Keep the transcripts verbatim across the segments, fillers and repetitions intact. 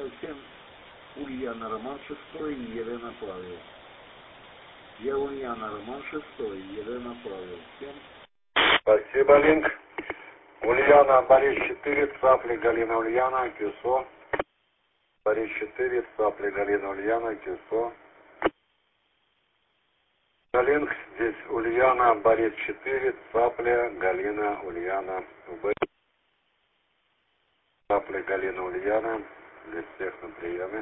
семь, Ульяна Роман шестой, Елена Павел. Я Ульяна Роман шестой, Елена Павел семь. Спасибо, Линк. Ульяна, Борис четыре, Цапли, Галина Ульяна, Кюсо. Борис четыре, Цапли, Галина Ульяна, Кюсо. Линк, здесь Ульяна, Борис четыре, Цапля, Галина Ульяна, УБ. Цапля, Галина Ульяна, для всех на приеме.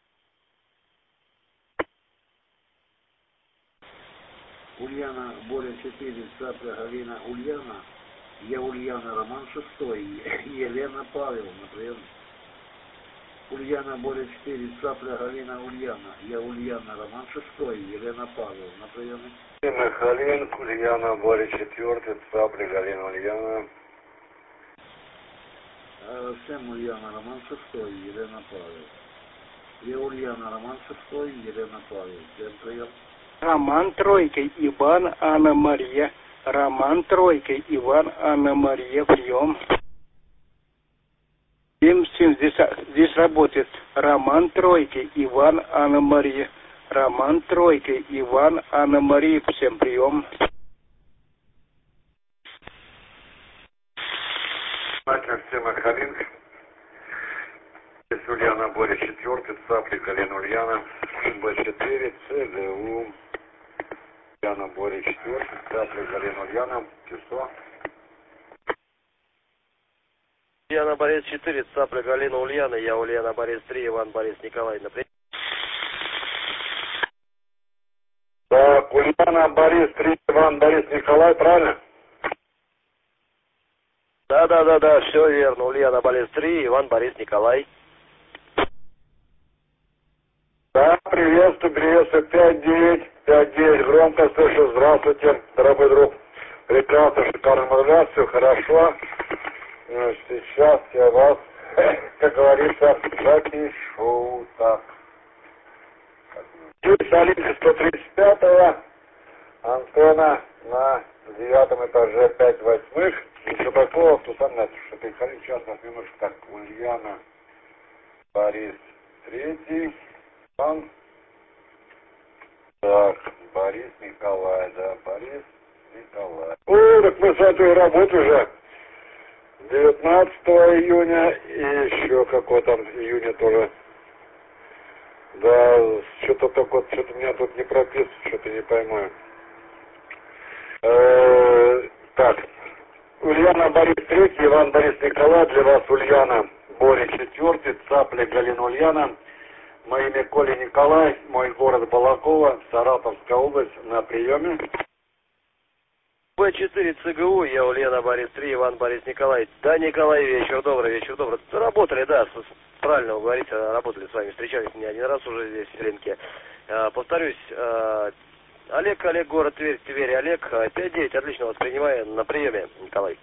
Ульяна, Боря четыре, Цапля, Галина Ульяна. Я Ульяна Роман шестой, Елена Павел на приеме. Ульяна, Боря четыре, Цапля, Галина Ульяна. Я Ульяна Роман шестой, Елена Павел на приеме. Галин, Ульяна, Боря четыре, Цапля, Галина Ульяна. Всем Ульяна Роман шестой, Елена Павел. Я Ульяна Роман шестой, Елена Павел. Всем прием. Роман тройка, Иван, Анна Мария. Роман тройка, Иван, Анна Мария, прием. семь семь, здесь, здесь работает. Роман тройка, Иван, Анна Мария. Роман тройка, Иван, Анна Мария, всем прием. Всем Халин. Здесь Ульяна, Боря четыре, Цапли, Галина Ульяна, Б четыре, ЦГУ. Ульяна, Боря четыре, Цапли, Галина Ульяна, Кюсо. Ульяна, Борис четыре, Цапля, Галина Ульяна, я Ульяна, Борис три, Иван, Борис Николай, например. Так, Ульяна, Борис три, Иван, Борис Николай, правильно? Да, да, да, да, все верно. Ульяна, Борис три, Иван, Борис Николай. Да, приветствую, приветствую, пять девять, пять девять, громко слышу, здравствуйте, дорогой друг. Прекрасно, шикарно модуляция, все хорошо. Значит, сейчас я вас, как говорится, запишу. Так. Здесь Алинка сто тридцать пятого, Антона на девятом этаже пять восьмых. Ничего такого, кто сам знаете, что ты ходил, сейчас нас немножко так. Ульяна, Борис третий, Ан. Так, Борис Николай, да, Борис Николай. О, так мы с этой работы уже девятнадцатого июня и еще какой там июня тоже. Да, что-то такое, что-то меня тут не прописано, что-то не пойму. Э-э- так, Ульяна, Борис третий, Иван, Борис Николай, для вас Ульяна, Боря четыре, Цапля, Галина Ульяна. Мое имя Коля Николай, мой город Балакова, Саратовская область, на приеме. Б четыре, ЦГУ, я Ульяна, Борис три, Иван, Борис Николай. Да, Николай, вечер добрый, вечер добрый. Работали, да, правильно вы говорите, работали с вами, встречались не один раз уже здесь в рынке. Повторюсь, Олег, Олег, город Тверь, Тверь, Олег, пять девять, отлично вас принимаю на приеме, Николай.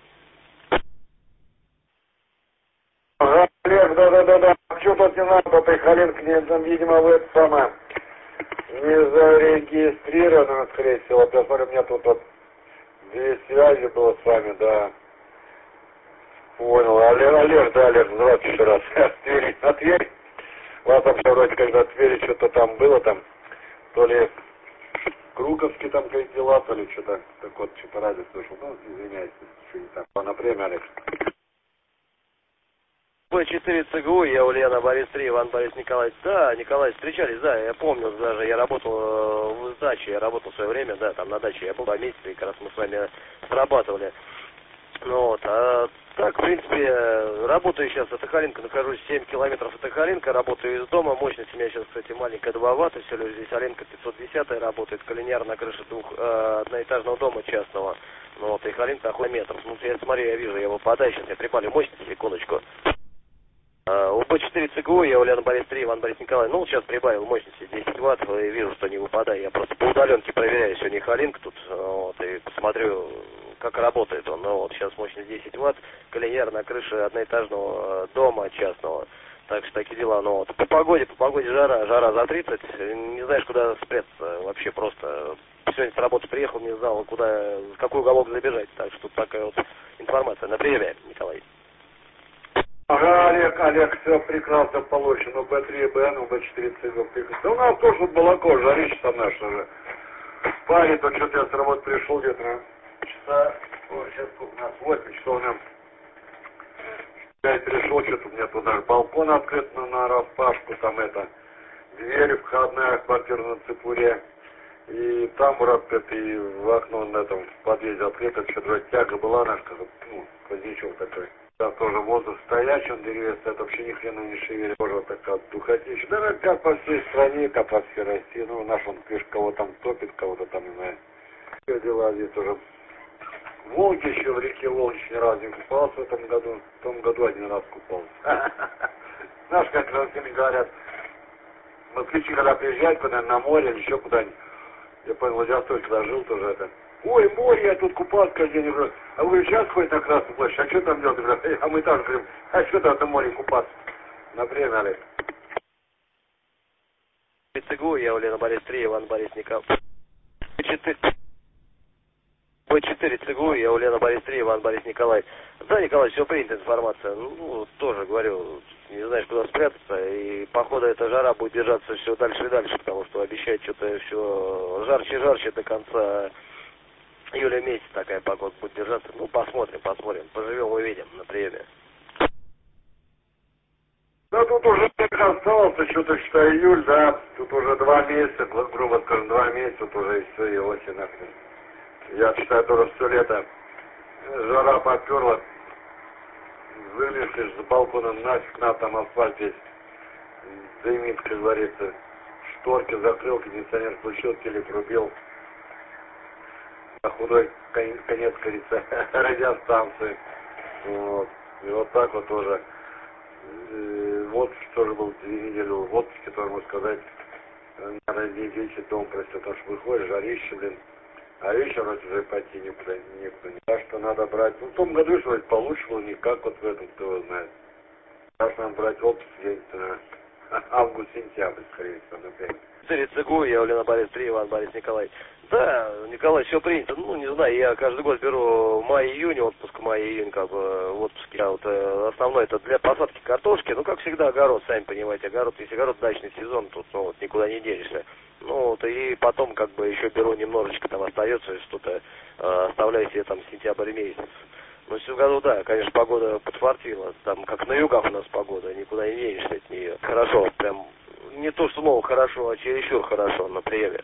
Ага, Олег, да-да-да-да, что тут не надо, Хайхаленко, не, там, видимо, вы это самое, не зарегистрировано, скорее всего, я смотрю, у меня тут вот две связи было с вами, да. Понял, Олег, Олег, да, Олег, здравствуйте еще раз. От Твери, на Тверь. У вас там вроде, когда в Твери что-то там было, там, то ли Круговский там какие дела, то ли что-то, так вот, что-то радио слышал, ну, извиняюсь, что не так. На время, Олег. Б четыре, ЦГУ, я Ульяна, Борис три, Иван, Борис Николай. Да, Николай, встречались, да, я помню, даже я работал в даче, я работал в свое время, да, там на даче, я был два месяца, и как раз мы с вами срабатывали. Ну вот, а так, в принципе, работаю сейчас от Сахалинка, нахожусь семь километров от Сахалинка, работаю из дома, мощность у меня сейчас, кстати, маленькая, два ватта, все, здесь Аленка пятьсот десять работает, коллинер на крыше двух, э, одноэтажного дома частного, ну вот, и Халинка охуенно метров, ну, я смотрю, я вижу, я выпадаю, сейчас я прибавлю мощность, секундочку. У Б четыре ЦГУ, я Ульяна, Борис три, Иван, Борис Николай. Ну, сейчас прибавил мощности десять ватт, и вижу, что не выпадаю. Я просто по удаленке проверяю сегодня Халинк тут, вот, и посмотрю, как работает он. Ну, вот, сейчас мощность десять ватт, коллинер на крыше одноэтажного дома частного. Так что такие дела. Ну, вот, по погоде, по погоде жара, жара за тридцать, не знаешь, куда спрятаться вообще просто. Сегодня с работы приехал, не знал, куда, в какой уголок забежать. Так что тут такая вот информация. На приеме, Николай. Ага, Олег, Олег, все прекрасно получено. Б три, Б, ну, Б четыре, С, прекрасно. Да у нас тоже тут молоко, жарище наше же. Парень, то что-то я с работы пришел где-то часа, ой, сейчас сколько у нас, восемь часов, наверное. пять пришел, что-то у меня тут даже балкон открыт на, на распашку, там это, дверь входная, квартира на Цепуре. И там открыт, и в окно на этом в подъезде открыто, что-то тяга была наша, ну, позднячок такой. Там тоже воздух стоячий, он деревья, это вообще ни хрена не шевелит. Тоже вот такая духотища. Да, как по всей стране, как по всей России. Ну, наш он, конечно, кого там топит, кого-то там, не знаю. Все дела здесь уже. Волги еще в реке Волги ни разу не купался в этом году. В том году один раз купался. Знаешь, как родители говорят, москвичи, когда приезжают куда-нибудь на море или еще куда-нибудь, я понял, Владивосток, когда жил тоже это. Ой, море, я тут купался каждый день. Говорю, а вы сейчас ходите на Красную площадь, а что там делать? Говорю, а мы так говорим, а что там на море купаться? Например, Олег. ЦГУ, я Улена Борис три, Иван Борис Николаевич. Б четыре ЦГУ, я Улена Борис три, Иван Борис Николаевич. Да, Николай, все принята информация. Ну, тоже говорю, не знаешь, куда спрятаться. И, походу, эта жара будет держаться все дальше и дальше, потому что обещают что-то все жарче и жарче до конца июля месяц такая погода будет держаться. Ну, посмотрим, посмотрим. Поживем, увидим на приеме. Да тут уже осталось, что-то считай июль, да. Тут уже два месяца, грубо скажем, два месяца, тут уже и все, и осень нахрен. Я считаю, тоже все лето. Жара поперла. Вылезешь за балконом, нафиг, на там асфальт весь дымит, как говорится. Шторки закрыл, кондиционер включил, телек рубил. На худой конец, говорится, радиостанции. Вот. И вот так вот тоже. В отпуске тоже был две недели в отпуске, тоже можно сказать. Наверное, десять дом просто, потому что выходишь, жарище, блин. А вечером уже пойти никуда, никуда не. Так что надо брать. Ну, в том году, что получше было, никак вот в этом, кто его знает. Так что надо брать отпуск где-нибудь август-сентябрь, скорее всего, например. Царь ЦГУ, я Улена Борис три, Иван Борис Николаевич. Да, Николай, все принято. Ну, не знаю, я каждый год беру май-июнь, отпуск май-июнь, как бы, в отпуске. А вот э, основной это для посадки картошки. Ну, как всегда, огород, сами понимаете, огород, если огород дачный сезон, тут, ну, вот, никуда не денешься. Ну, вот, и потом, как бы, еще беру немножечко, там остается что-то, э, оставляю себе там сентябрь месяц. Ну, в этом году, да, конечно, погода подфартила. Там, как на югах у нас погода, никуда не денешься от нее. Хорошо, прям, не то, что, мол, хорошо, а чересчур хорошо на приеме.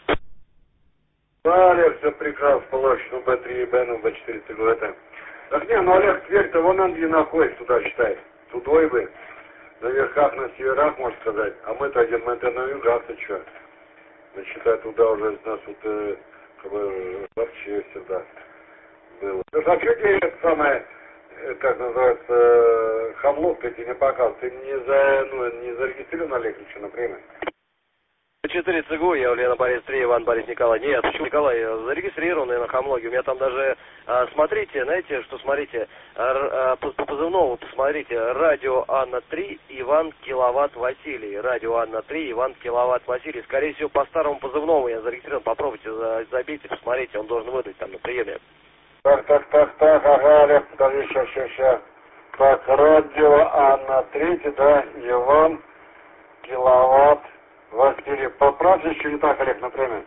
Да, Олег, все прекрасно, получено, Б три, Б, ну, Б четыре, ты говоришь, это. Так не, ну, Олег, Тверь-то вон он где находится, туда, считай. Тудой бы, на верхах, на северах, можно сказать. А мы-то один, мы-то на югах, ты что? Ну, считай, туда уже у нас вот, э, как бы, вообще всегда было. Ну, а что тебе это самое, как называется, э, хамловка тебе не показывал? Ты не, за, ну, не зарегистрирован, Олег, ничего, например? четыре ЦГУ, я Улена Борис три, Иван Борис Николаевич. Нет, почему Николай, зарегистрированный на хамлоге. У меня там даже, а, смотрите, знаете, что смотрите, а, по, по позывному посмотрите, радио Анна три, Иван Киловатт Василий. Радио Анна три, Иван Киловатт Василий. Скорее всего, по старому позывному я зарегистрирован. Попробуйте, забейте, посмотрите, он должен выдать там на приеме. Так, так, так, так, ага, Олег, подожди, сейчас, сейчас, сейчас. Так, радио Анна три, да, Иван Киловатт Василий. Поправьте, еще не так, Олег, например.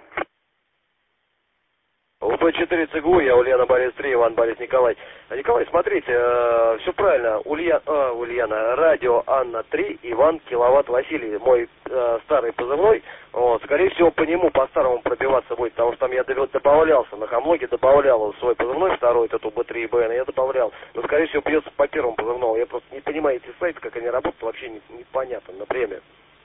У Б четыре ЦГУ, я Ульяна Борис три, Иван Борис Николаевич. Николай, смотрите, э, все правильно. Улья, э, Ульяна, радио Анна три, Иван Киловатт Василий. Мой э, старый позывной. Вот, скорее всего, по нему по-старому пробиваться будет, потому что там я добавлялся. На хамлоге добавлял свой позывной, второй, этот Б три Б, я добавлял. Но, скорее всего, бьется по первому позывному. Я просто не понимаю эти сайты, как они работают, вообще не, непонятно на премию.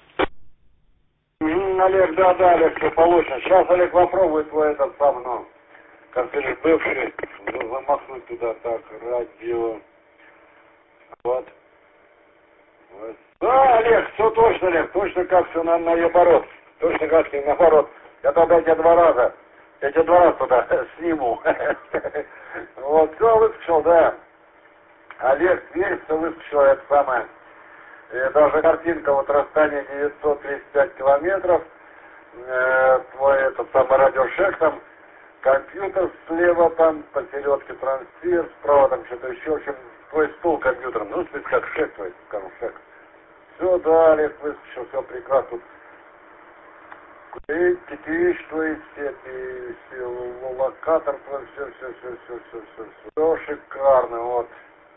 Олег, да, да, Олег, все получено. Сейчас, Олег, попробуй твой этот сам, ну, как ты же бывший, замахнуть туда, так, радио. Вот. Вот. Да, Олег, все точно, Олег, точно как все на, наоборот. Точно как все наоборот. Я тогда тебя два раза, я тебя два раза туда сниму. Вот, все выскочил, да. Олег, Тверь, все выскочил, это самое. И даже картинка, вот расстояние девятьсот тридцать пять километров, э, твой этот самый радиошек там, компьютер слева там, посередке трансфер, справа там что-то еще, в общем, твой стол компьютером, ну, то есть как шеф твой, скажем, шеф. Все, да, Олег выскочил, все прекрасно. Эти вещи твои, все эти, все, локатор твой, все, все, все, все, все, все, все, шикарно, вот.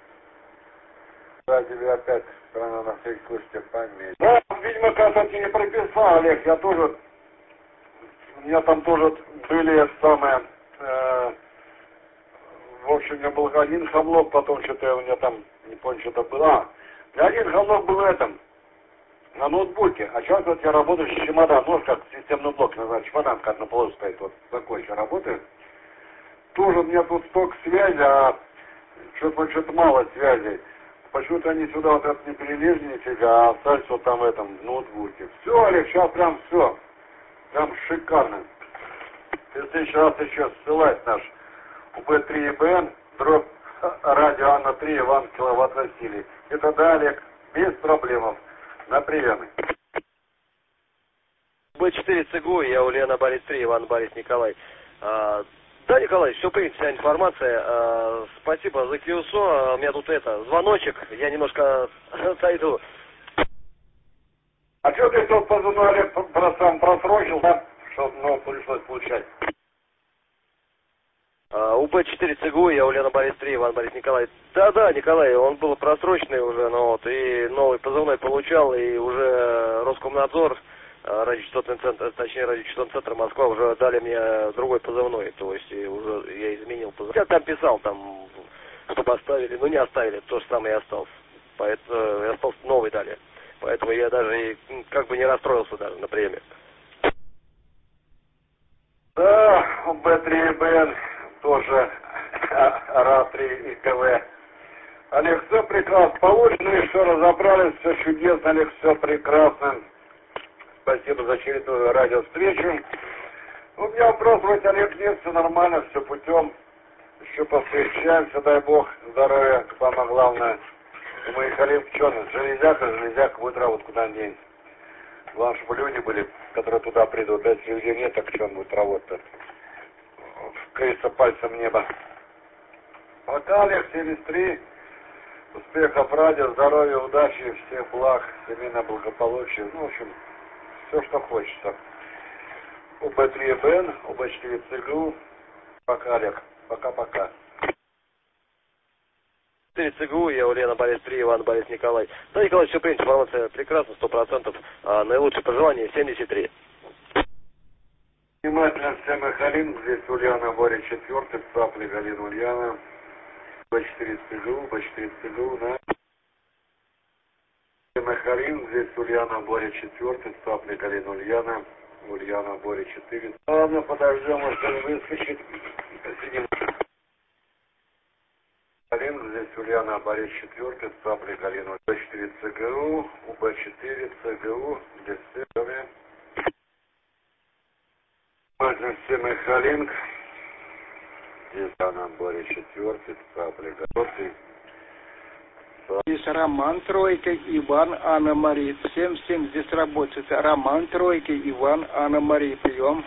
Да, тебе опять страна на всякий случай тебе пометить. Да, видимо, когда ты не прописал, Олег, я тоже, у меня там тоже были самые, э, в общем, у меня был один хамлок, потом что-то у меня там, не помню, что-то было. А, у меня один хамлок был в этом, на ноутбуке, а сейчас вот я работаю с чемодан, ну, как системный блок, называется, чемодан, как на полу стоит, вот такой еще работает. Тоже у меня тут столько связи, а что-то что мало связей. Почему-то они сюда вот это не перелезли нифига, а остались вот там в этом в ноутбуке. Все, Олег, сейчас прям все. Прям шикарно. Ты в следующий раз еще ссылать наш У Б три И Б Н, дробь радио Анна три, Иван Киловатт Василий. Это да, Олег, без проблем. На приеме. Б четыре Ц Г У, я Ульяна Борис три, Иван Борис Николай. А, да, Николай, все принято, вся информация. А, спасибо за Q S O. У меня тут это, звоночек, я немножко отойду. А что ты тут позывной, Олег, сам просрочил, да? Что, ну, пришлось получать. А, У Б четыре Ц Г У, я Ульяна Борис три, Иван Борис Николай. Да-да, Николай, он был просроченный уже, ну вот, и новый позывной получал, и уже Роскомнадзор, радиочастотный центр, точнее радиочастотный центр Москва уже дали мне другой позывной, то есть и уже я изменил позывной. Я там писал, там, чтобы оставили, ну не оставили, то же самое и остался. Поэтому я остался новый дали. Поэтому я даже и, как бы не расстроился даже на приеме. Да, У Б три И Б Н тоже Ра три И К В. Олег, все прекрасно. Получено, все разобрались, все чудесно, Олег, все прекрасно. Спасибо за очередную радиовстречу. У меня вопрос, вроде, Олег, нет, все нормально, все путем. Еще повстречаемся, дай бог, здоровья, самое главное. И мы Халим, что, железяка, железяка, будет работать, куда он денется. Главное, чтобы люди были, которые туда придут. Если людей нет, так что он будет работать? Вкрыться пальцем в небо. Пока, Олег, семьдесят три. Успехов, радио, здоровья, удачи, всех благ, семейного благополучия. Ну, в общем, все, что хочется. У Б три И Б Н, У Б четыре Ц Г У. Пока, Олег. Пока-пока. четыре Ц Г У, я Ульяна Борис три, Иван Борис Николай. Да, Николай, все принято, информация прекрасна, сто процентов. А, наилучшие пожелания семьдесят три. Внимательно всем Халин, здесь Ульяна Боря четвертый, Цапли Галина Ульяна. Б четыре Ц Г У, Б четыре Ц Г У, да. Халин, здесь Ульяна Боря четвертый, Цапли Галина Ульяна. Ульяна Боря четыре. Ладно, подождем, может он выскочит. Посидим. Халин, здесь Ульяна Боря четвертый, Цапли Галина. Б четыре Ц Г У, У Б четыре Ц Г У, здесь все. Внимательно всем Халин. Здесь она Боря четвертый, Цапли Галина. Здесь Роман Тройка, Иван, Анна Мария. Всем-всем здесь работает. Роман Тройка, Иван, Анна Мария. Прием.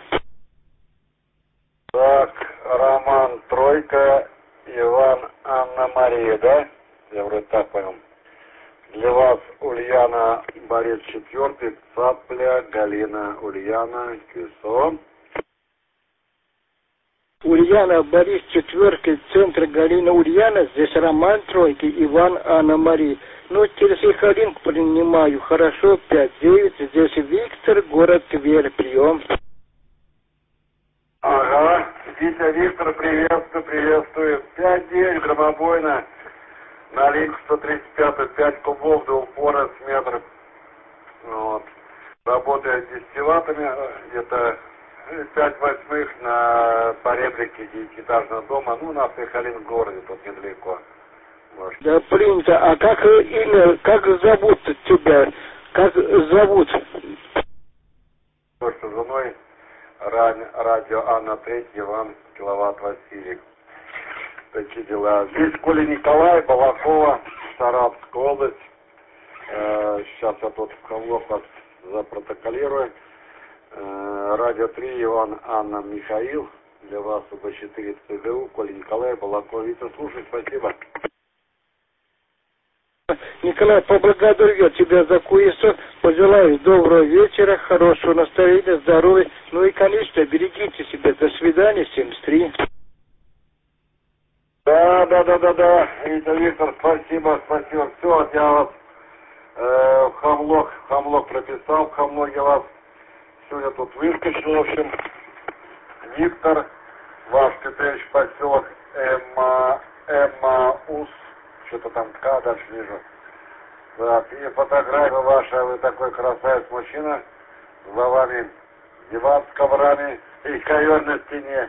Так, Роман Тройка, Иван, Анна Мария, да? Я вроде так понял. Для вас Ульяна Борис четвертый, Цапля, Галина Ульяна, Кюсон. Ульяна Борис четвертый, центр Галина Ульяна. Здесь Роман Тройка, Иван, Анна Мария. Ну, через Ихалинку принимаю. Хорошо, пять девять. Здесь Виктор, город Тверь. Прием. Ага, Витя, Виктор, приветствую, приветствую. пять девять, громобойно. На линку сто тридцать пять, пять кубов, двухпорос, метр. Вот. Работаю с десяти ваттами, где-то пять восьмых на по реплике девятиэтажного дома. Ну, у нас Ихалин в городе, тут недалеко. Может. Да, принято. А как имя, как зовут тебя? Как зовут? То, что женой радио Анна три, Иван Киловатт Василий. Такие дела. Здесь Коля Николай, Балакова, Саратовская область. Э, сейчас я тут в Хавлов запротоколирую. Э, радио три, Иван, Анна, Михаил. Для вас У Б четыре ЦГУ, Коля Николай, Балаков. Витя, слушай, спасибо. Николай, поблагодарю я тебя за куесу, пожелаю доброго вечера, хорошего настроения, здоровья, ну и, конечно, берегите себя. До свидания, семьдесят три. Да, да, да, да, да, Витя, Виктор, спасибо, спасибо. Все, вот я вас э, в Хамлок, в Хамлок прописал, в Хамлоге вас сегодня тут выскочил, в общем, Виктор, ваш Петрович, поселок Эма, Эмаус, что-то там К, дальше вижу. Так, и фотография ваша, вы такой красавец мужчина, за вами диван с коврами и ковер на стене.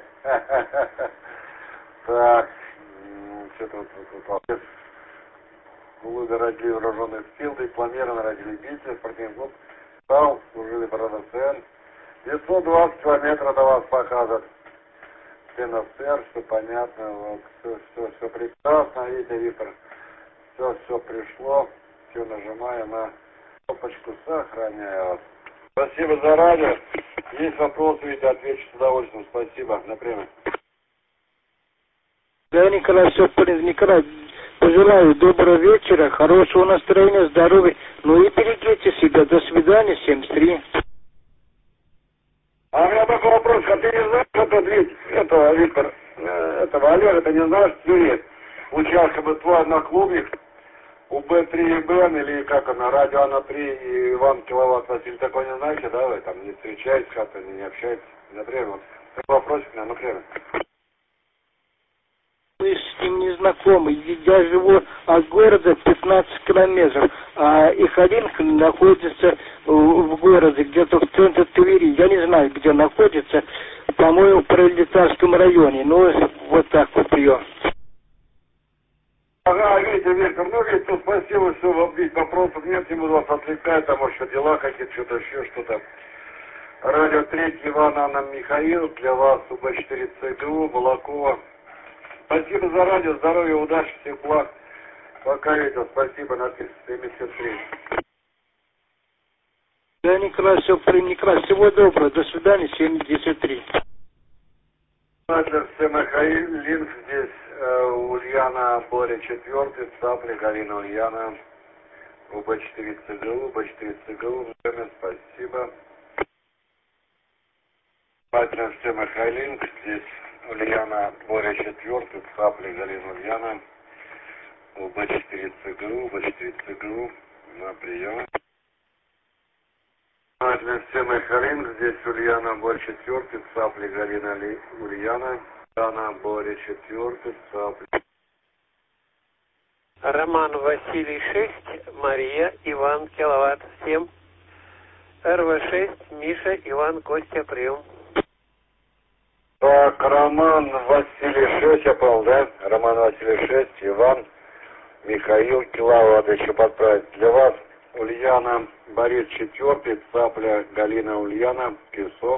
Так, что-то вот вот вот. Луга родили вооруженных сил, дипломированно родили битвы, спортивный клуб, стал, служили в РСФСР. девятьсот двадцать километров до вас показывают. СССР, все понятно, вот, все, все, все прекрасно, видите, Виктор, все, все пришло, все нажимаю на кнопочку, сохраняю вас. Спасибо за радио. Есть вопросы, Витя, отвечу с удовольствием, спасибо, например. Да, Николай, все в порядке. Николай, пожелаю доброго вечера, хорошего настроения, здоровья, ну и берегите себя. До свидания, семьдесят три. А у меня такой вопрос, а ты не знаешь, это, ведь, этого, Виктор, э, этого Олега, ты не знаешь, Юрий, участка бы твой одноклубник, У Б три Б или как она, радио Ана три и Иван Киловатт, Василий, такой не знаете, да, вы там не встречаетесь как-то, не, не общаетесь, например, вот, такой вопросик, например. Вы с ним не знакомы. Я живу от города пятнадцать километров, а Ихалинка находится в городе, где-то в центре Твери. Я не знаю, где находится, по-моему, в Пролетарском районе. Ну, вот так вот ее. Ага, видите, Виктор, ну, видите, ну, спасибо, все, вам ведь вопросов нет, не буду вас отвлекать, там, может, дела какие-то, что-то еще, что-то. Радио третий Иван, Анна, Михаил, для вас У Б четыре ЦГУ, Балакова. Спасибо за радио, здоровья, удачи, всех благ. Пока, видео, спасибо, написано семьдесят три. Да, Николай, все, Николай, всего доброго, до свидания, семьдесят три. Все, Михаил, Линк здесь, э, Ульяна, Боря четвертый, Цапли, Галина, Ульяна, У Б четыре ЦГУ, У Б четыре ЦГУ, спасибо. Все, Михаил, Линк здесь, Ульяна, Боря четвертый, Цапли, Галина, Ульяна, У Б четыре ЦГУ, У Б четыре ЦГУ, на прием. Все, Михаил, здесь Ульяна, Боря четвертый, Цапли, Галина, Ульяна, Ульяна, Боря четвертый, Цапли. Роман Василий шесть, Мария, Иван, Киловатт семь, Р В шесть, Миша, Иван, Костя, прием. Так, Роман Василий шесть, я понял, да? Роман Василий шесть, Иван, Михаил, Киловатт, еще подправить. Для вас Ульяна, Борис четвертый, Цапля, Галина, Ульяна, Кисо.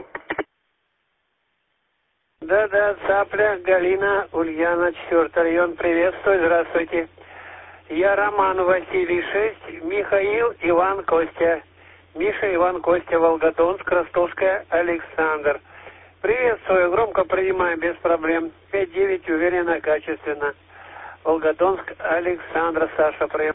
Да-да, Цапля, Галина, Ульяна, четвертый район, приветствую, здравствуйте. Я Роман Василий шесть, Михаил, Иван, Костя. Миша, Иван, Костя, Волгодонск, Ростовская, Александр. Приветствую, громко принимаем, без проблем. пять девять, уверенно, качественно. Волгодонск, Александр, Саша, прием.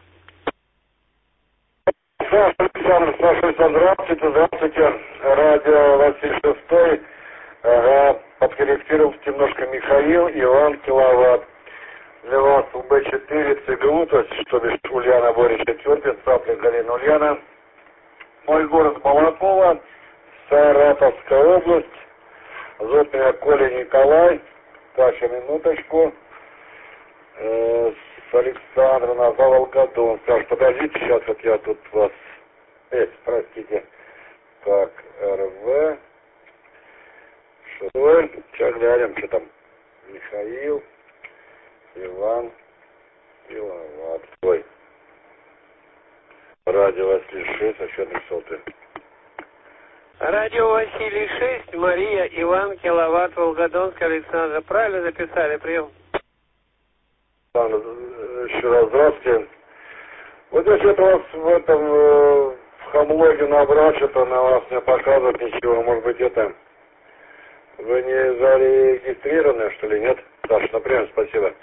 Саша, Александр, Саша, здравствуйте, здравствуйте. Радио Василий шестой. Ага, подкорректировался немножко Михаил, Иван, Киловатт. Для вас У Б четыре ЦГУ, то есть, что бишь, Ульяна, Боря четвертый, Цапля, Галина, Ульяна. Мой город Балакова, Саратовская область. Зовут меня Коля Николай. Так, сейчас, минуточку. Э, с Александром назвал Волгодонск. Так, подождите, сейчас вот я тут вас... Э, простите. Так, Р В. Шестой. Сейчас глянем, что там. Михаил, Иван, Киловатт. Ой. Радио Василий шесть, а что написал ты? Радио Василий шесть, Мария, Иван, Киловатт, Волгодонск, Александр. Правильно записали, прием. Еще раз здравствуйте. Вот если это вас в этом э, в Хамлоге набрать, что-то на вас не показывает ничего, может быть это Вы не зарегистрированы, что ли, нет? Саша, ну прием, спасибо.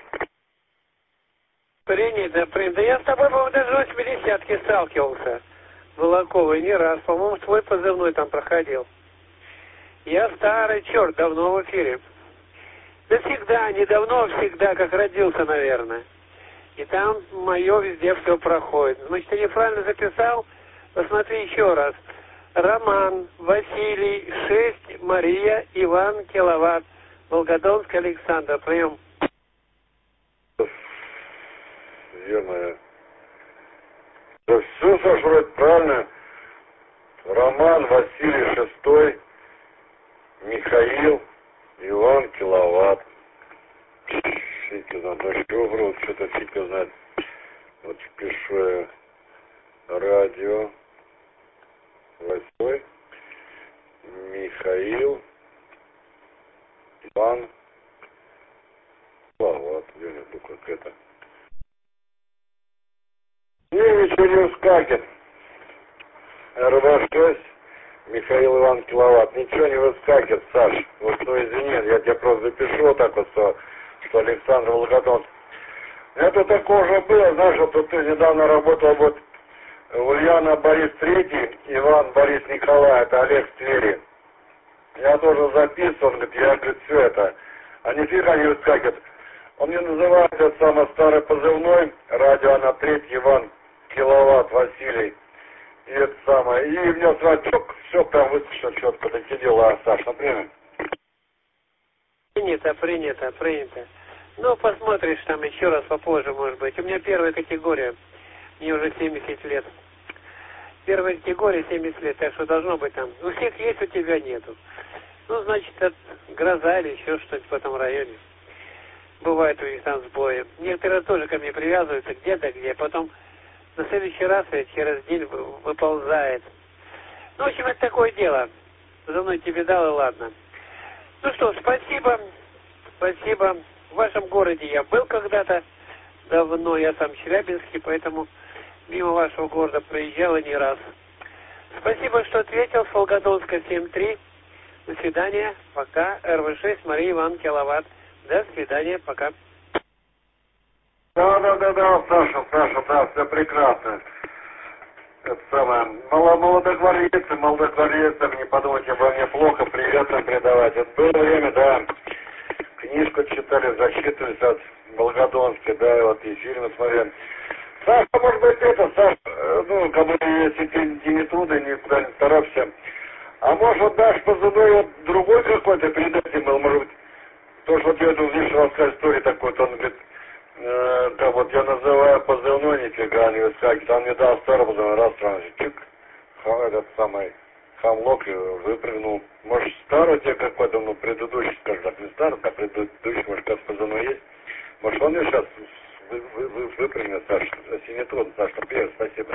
Принято, принято. Я с тобой, по-моему, даже в восьмидесятке сталкивался. Волоковый не раз. По-моему, твой позывной там проходил. Я старый черт, давно в эфире. Да всегда, не давно, а всегда, как родился, наверное. И там мое везде все проходит. Значит, ты неправильно записал? Посмотри еще раз. Роман, Василий, шесть, Мария, Иван, Киловатт, Волгодонск, Александр. Прием. Ё-моё. Да все, Саша, вроде правильно. Роман, Василий, шестой, Михаил, Иван, Киловатт. Фиг знает, да что врут, что-то фиг знает. Вот пишу я. Радио. Восьмой. Михаил. Иван. Киловатт. Я не знаю, как это. Не, ничего не выскакивает. эр вэ шесть. Михаил Иван Киловатт. Ничего не выскакивает, Саш. Вот, ну извини, я тебе просто запишу вот так вот, что, что Александр Волгодонск. Это такое уже было, знаешь, вот тут ты недавно работал, вот Ульяна Борис Третий, Иван Борис Николай, это Олег с Твери. Я тоже записывал, он говорит, я, говорит, все это, а нифига не выскакивает. Он мне называет этот самый старый позывной, радио на Третий, Иван Киловатт, Василий. И это самое, и у меня сразу чок, все прям выскочило четко, такие дела, Саш, например. Принято, принято, принято. Ну, посмотришь там еще раз попозже, может быть. У меня первая категория, мне уже семьдесят лет. Первая категория семьдесят лет, так что должно быть там. У всех есть, у тебя нету. Ну, значит, это гроза или еще что-нибудь в этом районе. Бывает у них там сбои. Некоторые тоже ко мне привязываются где-то, где, потом на следующий раз через день выползает. Ну, в общем, это такое дело. За мной тебе дал, и ладно. Ну что, спасибо. Спасибо. В вашем городе я был когда-то давно. Я сам Челябинский, поэтому мимо вашего города проезжал и не раз. Спасибо, что ответил. С Волгодонска семь три. До свидания. Пока. эр вэ шесть. Мария Иван Киловатт. До свидания. Пока. Да, да, да, да, Саша, Саша, да, все прекрасно. Это самое, молодогвардейцы, молодогвардейцам, не подумайте обо мне плохо, привет нам передавать. Это было время, да, книжку читали, зачитывались от Волгодонска, да, и вот и фильмы смотрели. Саша, может быть, это, Саша, ну, как бы, если ты не трудно, никуда не торопься. А может, вот дашь позывной вот другой какой-то передать был, может быть, то, что вот я думал, видишь, рассказать историю такой, он говорит, э, да, вот я называю позывной, нифига не выскакивает, он мне дал старый позывной, раз, сразу, чик, этот самый хамлок выпрыгнул. Может, старый тебе какой-то, ну, предыдущий, скажем так, не старый, а предыдущий, может, как позывной есть. Может, он мне сейчас вы, вы, вы, выпрыгнет, Саша, если не трудно, Саша, привет, спасибо.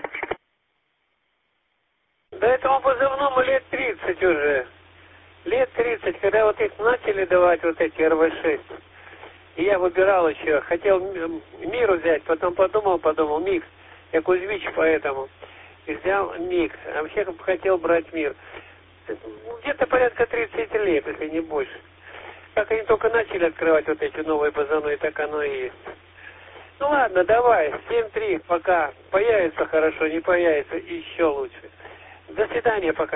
Да этому позывному лет тридцать уже. Лет тридцать, когда вот их начали давать, вот эти эр вэ шесть. И я выбирал еще, хотел МИР взять, потом подумал, подумал, МИГ. Я Кузьмич поэтому. И взял МИГ. А вообще хотел брать МИР. Где-то порядка тридцать лет, если не больше. Как они только начали открывать вот эти новые позывные, так оно и есть. Ну ладно, давай, семь три, пока. Появится хорошо, не появится, еще лучше. До свидания, пока.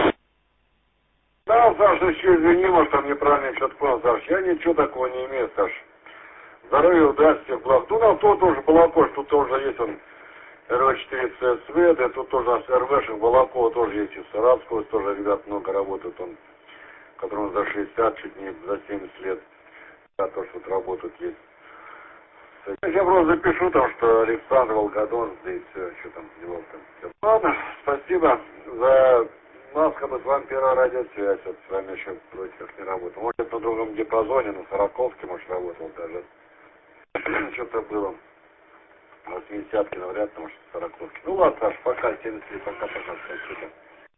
Да, Саша, еще извини, может, там неправильно что-то понял, Саша. Я ничего такого не имею, Саша. Здоровья, удачи, всех благ. Ну, нам тут тоже Балакош, тут тоже есть он эр вэ четыре цэ эс вэ, да, тут тоже у нас эр вэ-шек Балакова тоже есть, и Саратского тоже ребят много работают, он, которому за шестьдесят, чуть не за семьдесят лет, да, тоже тут работают есть. Я просто запишу там, что Александр Волгодонск, да и все, что там делал там. Все. Ладно, спасибо за... У нас как бы с вами первая радиосвязь, вот с вами еще вроде как не работал. Может, на другом диапазоне, на Сороковске, может, работал даже. Что-то было. восьмидесятки, навряд ли, может, Сороковске. Ну ладно, Саш, пока, семьдесят, пока, пока, спасибо.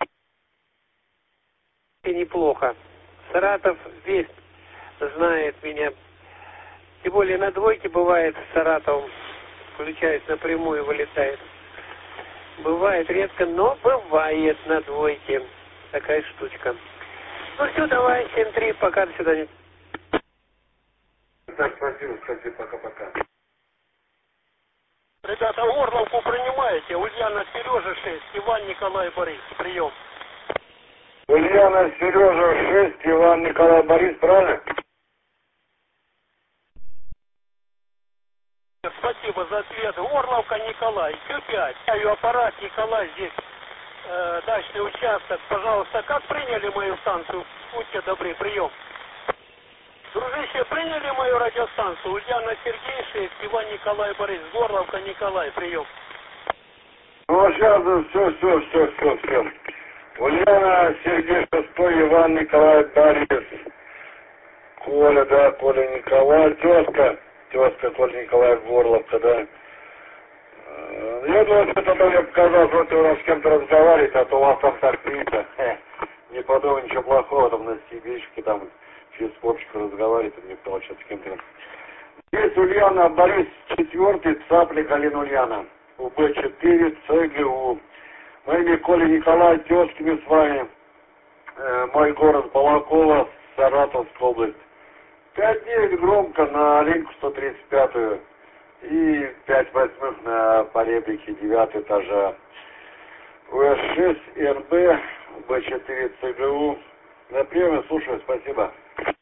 И неплохо. Саратов весь знает меня. Тем более на двойке бывает с Саратовым, включается напрямую, вылетает. Бывает редко, но бывает на двойке такая штучка. Ну все, давай, семь три, пока, до свидания. Так, спасибо, спасибо, пока-пока. Ребята, Горловку принимаете? Ульяна, Сережа шесть, Иван, Николай, Борис. Прием. Ульяна, Сережа шесть, Иван, Николай, Борис, правильно? Спасибо за ответ. Горловка, Николай. Q пять. Авиапарат, Николай, здесь э, дачный участок. Пожалуйста, как приняли мою станцию? Будьте добры, прием. Дружище, приняли мою радиостанцию? Ульяна, Сергей шесть, Иван, Николай, Борис. Горловка, Николай, прием. Ну, сейчас, все, все, все, все, все. Ульяна, Сергей шестой, Иван, Николай, Борис. Коля, да, Коля, Николай, тезка. Тезка, Коля, Николай, Горловка, да. Я думаю, что это мне показалось, вот вы с кем-то разговариваете, а то у вас там так принято. Не подумай ничего плохого, там на сибиричке, там через попчик разговариваете, мне получается с кем-то. Здесь Ульяна, Борис четвертый, Цапли, Галина Ульяна. У Б четыре, ЦГУ. Моими Коля Николай, тезками с вами. Э, мой город Балакова, Саратовская область. пять девять громко на линку сто тридцать пятую. И пять восьмых на поребрике девятого этажа. В шесть эр бэ, Б четыре ЦГУ. На приеме, слушаю, спасибо.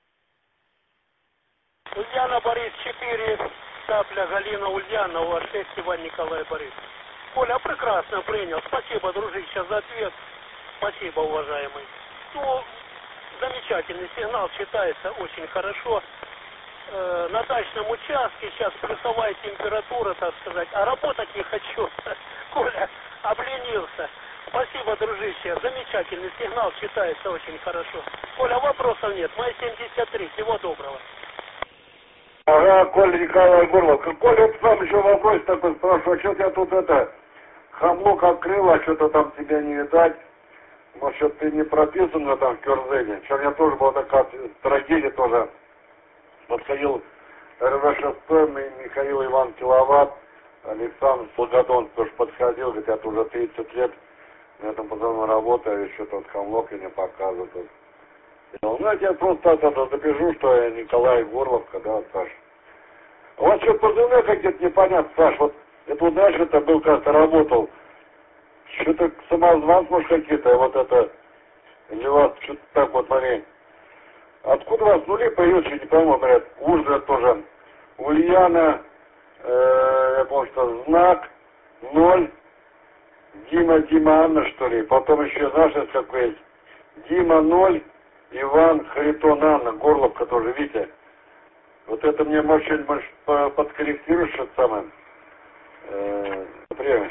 Ульяна, Борис четыре, Цапля, Галина Ульяна, У шесть, Иван, Николай, Борис. Коля, прекрасно принял. Спасибо, дружище, за ответ. Спасибо, уважаемый. Ну, замечательный сигнал, читается очень хорошо. Э, на дачном участке сейчас плюсовая температура, так сказать, а работать не хочу. Коля обленился. Спасибо, дружище. Замечательный сигнал, читается очень хорошо. Коля, вопросов нет. Май семьдесят три. Всего доброго. Ага, Коля Николай Горловка. Коля, вот сам еще вопрос такой спрашиваю, а что тебя тут это, хамлок открыл, а что-то там тебя не видать? Может, ты не прописан там в Кёрзене? Что у меня тоже была такая трагедия тоже. Подходил эр вэ шесть, Михаил Иван Киловатт, Александр Благодон тоже подходил, говорит, я уже тридцать лет на этом позывном работаю, еще тот хамлок и не показывает. Ну, я тебе просто это запишу, что я Николай Горловка, да, Саш. У вас что-то позывные какие-то непонятно, Саш, вот это вот дальше это был, как-то работал. Что-то самозванцы, может, какие-то, вот это, или у вас что-то так вот, смотри. Откуда у вас нули появились, я не пойму, говорят, Ужгород тоже. Ульяна, э, я помню, что знак, ноль, Дима, Дима, Анна, что ли. Потом еще, знаешь, какой есть. Дима, ноль, Иван, Харитон, Анна, Горловка тоже, Витя. Вот это мне, может, что-нибудь подкорректируешь, что-то самое. Э, время.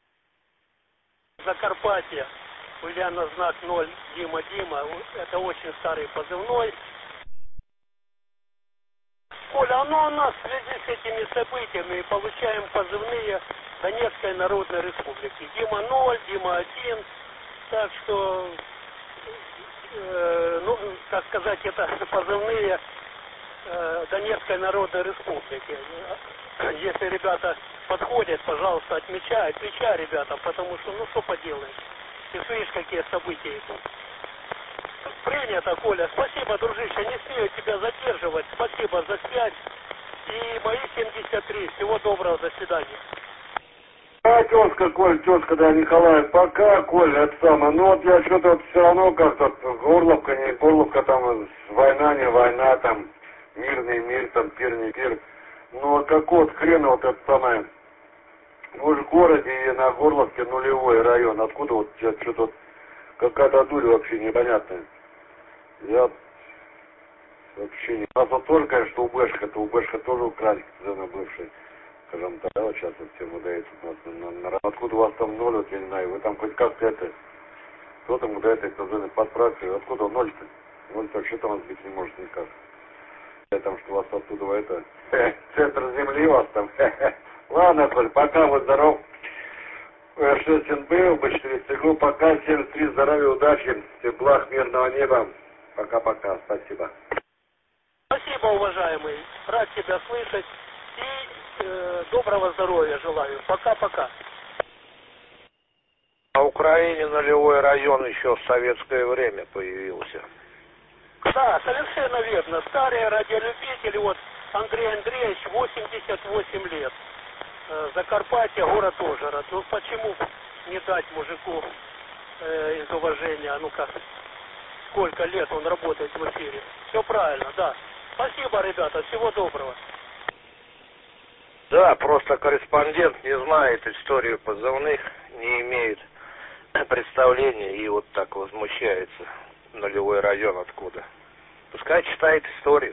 Закарпатье. Ульяна, знак ноль, Дима, Дима. Это очень старый позывной. Коля, ну у нас в связи с этими событиями получаем позывные Донецкой Народной Республики. Дима ноль, Дима один. Так что, э, ну, так сказать, это позывные э, Донецкой Народной Республики. Если ребята подходят, пожалуйста, отмечай, отмечай ребятам, потому что, ну что поделаешь. Ты видишь, какие события идут. Принято, Коля. Спасибо, дружище. Не смею тебя задерживать. Спасибо за связь. И мои семьдесят три. Всего доброго. До свидания. А, тезка, Коль, тезка, да, Николай. Пока, Коль, это самое. Ну вот я что-то вот все равно как-то Горловка, не Горловка, там война, не война, там мирный мир, там пир, не пир. Ну вот какого хрена вот это самое. Вы же в городе и на Горловке нулевой район. Откуда вот что-то какая-то дурь вообще непонятная. Я вообще не... У нас вот тоже, конечно, УБшка, это УБшка тоже украинская, зона бывшая. Скажем так, да, вот сейчас вот все выдают у нас на, на, на... Откуда у вас там ноль, вот я не знаю, вы там хоть как-то это... Кто там выдает эти зоны подправки, откуда ноль-то? Ноль вообще там вас быть не может никак. Я там, что у вас оттуда это... Центр земли у вас там. Ладно, Коль, пока, вот здоров. шесть эн бэ, Б четыре ЦГУ, пока, семьдесят три, здоровья, удачи, всех благ, мирного неба. Пока-пока, спасибо. Спасибо, уважаемый. Рад тебя слышать. И э, доброго здоровья желаю. Пока-пока. На Украине нулевой район еще в советское время появился. Да, совершенно верно. Старые радиолюбители, вот Андрей Андреевич, восемьдесят восемь лет. Э, Закарпатье, город Ужгород. Ну почему не дать мужику э, из уважения, а ну-ка, сколько лет он работает в эфире. Все правильно, да. Спасибо, ребята, всего доброго. Да, просто корреспондент не знает историю позывных, не имеет представления и вот так возмущается. Нулевой район откуда. Пускай читает историю.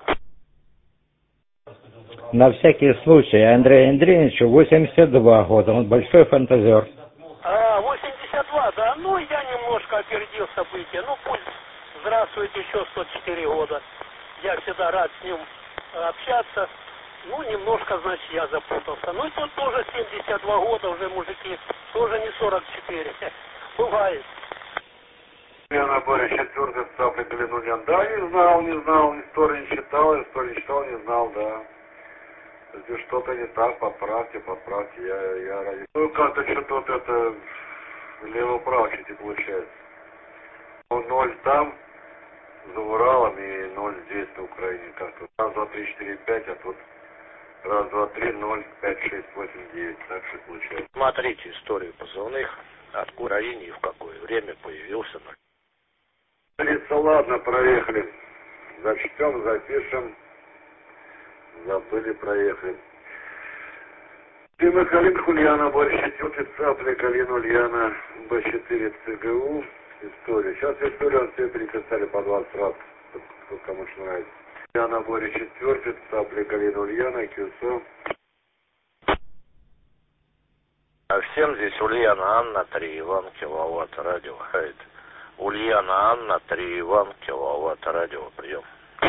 На всякий случай, Андрею Андреевичу восемьдесят два года, он большой фантазер. А, восемьдесят два, да? Ну, я немножко опередил события. Ну, пусть здравствует еще сто четыре года. Я всегда рад с ним общаться. Ну, немножко, значит, я запутался. Ну, и тут тоже семьдесят два года уже, мужики, тоже не сорок четыре. Бывает. Я на Боре четвертый цапли Галинулян. Да, не знал, не знал, историю не читал, историю не читал, не знал, да. Если что-то не так, подправьте, подправьте, я, я ради... Ну, как-то что-то вот это левоправчите получается. Ну, ноль там, за Уралом, и ноль здесь, на Украине, как-то. Раз, два, три, четыре, пять, а тут раз, два, три, ноль, пять, шесть, восемь, девять, так что получается. Смотрите историю позывных, откуда в Украине и в какое время появился. Говорится, ладно, проехали. Зачтем, запишем. Забыли, проехали. Тима Калин Ульяна, Борис четыре, Цапля, Калин Ульяна, Б четыре, ЦГУ. История. Сейчас историю он все переписали по двадцать раз, сколько кому что нравится. Ульяна, Борис четыре, Цапля, Калин Ульяна, КЮСО. А всем здесь Ульяна Анна, три Иван, киловатт, радио. Хайт. Ульяна Анна, три Иван, киловатт, радио, прием.